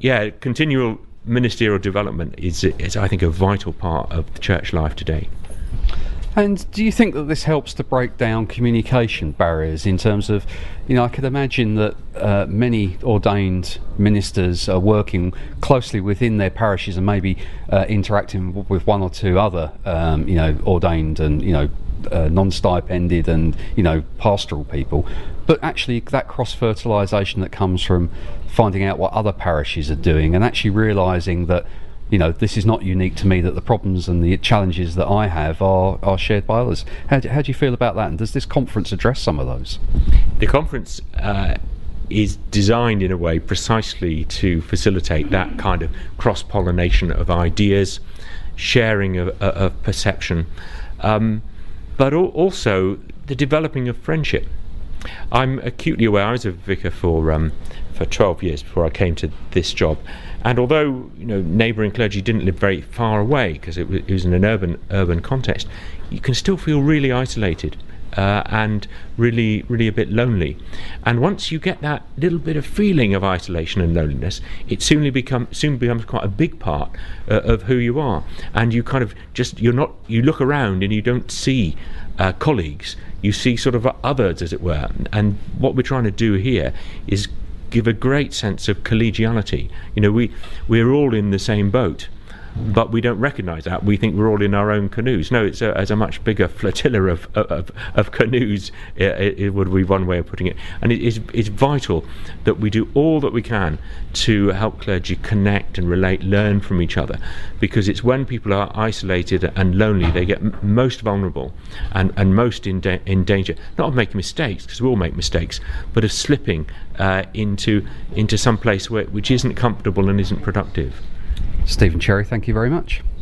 continual ministerial development is, I think, a vital part of the church life today. And do you think that this helps to break down communication barriers in terms of, I could imagine that many ordained ministers are working closely within their parishes and maybe interacting with one or two other, ordained and, non-stipended and, pastoral people. But actually that cross-fertilisation that comes from finding out what other parishes are doing and actually realising that, this is not unique to me, that the problems and the challenges that I have are shared by others. How do you feel about that? And does this conference address some of those? The conference is designed in a way precisely to facilitate that kind of cross-pollination of ideas, sharing of perception, but also the developing of friendship. I'm acutely aware, I was a vicar for 12 years before I came to this job, and although neighbouring clergy didn't live very far away because it was in an urban context, you can still feel really isolated and really a bit lonely. And once you get that little bit of feeling of isolation and loneliness, it soon becomes quite a big part of who you are, and you kind of you look around and you don't see colleagues, you see sort of others, as it were. And what we're trying to do here is give a great sense of collegiality. We're all in the same boat, but we don't recognise that. We think we're all in our own canoes. No, it's a much bigger flotilla of canoes. It would be one way of putting it. And it's vital that we do all that we can to help clergy connect and relate, learn from each other, because it's when people are isolated and lonely they get most vulnerable and most in danger, not of making mistakes, because we all make mistakes, but of slipping into some place which isn't comfortable and isn't productive. Stephen Cherry, thank you very much.